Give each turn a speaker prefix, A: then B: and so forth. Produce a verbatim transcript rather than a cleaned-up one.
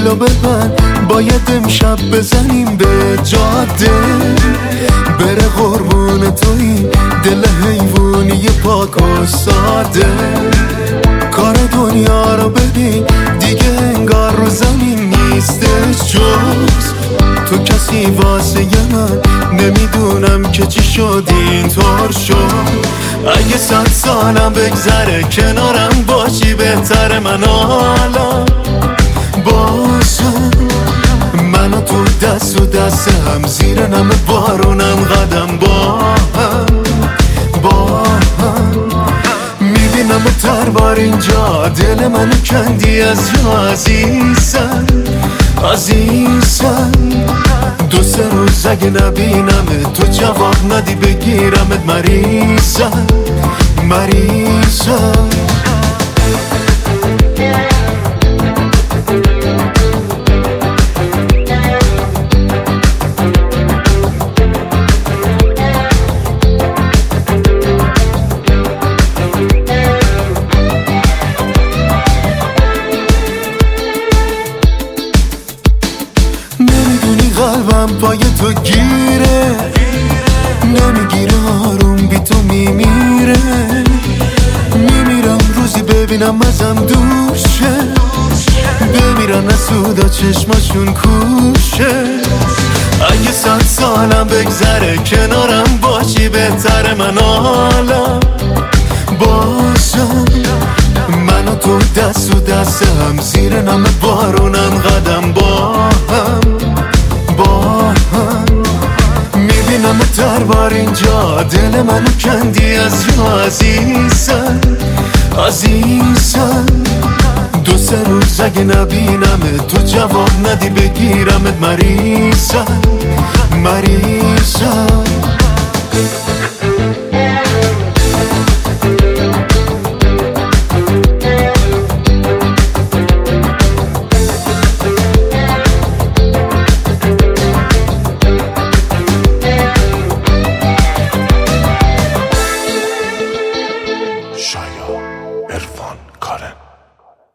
A: دلو ببند، باید امشب بزنیم به جاده، بره قربون توی دل حیوانی پاک و ساده. کار دنیا رو ببین دیگه انگار رو زمین نیستش جز تو، کسی واسه من نمیدونم که چی شد اینطور شد. اگه صد سالم بگذره کنارم باشی بهتره، من حالا باشم منو تو دست و دست هم، زیر نم بارونم قدم با هم با هم. میبینم تر بار اینجا دل منو کندی از جا عزیزم عزیزم. دو سه روز اگه نبینمت تو جواب ندی بگیرمت، مریضم مریضم. قلبم پای تو گیره، نمیگیره آروم بی تو میمیره. میمیرم روزی ببینم ازم دور شه، بمیرن از سودا چشماشون کوشه. اگه صد سالم بگذره کنارم باشی بهتره، من حالا باشم منو تو دست و دست هم، زیر نم بارونم قدم با هم با هم. میبینم تر بار اینجا دل منو کندی از جا عزیزم عزیزم. دو سه روز اگه نبینمت تو جواب ندی بگیرمت، مریضم مریضم.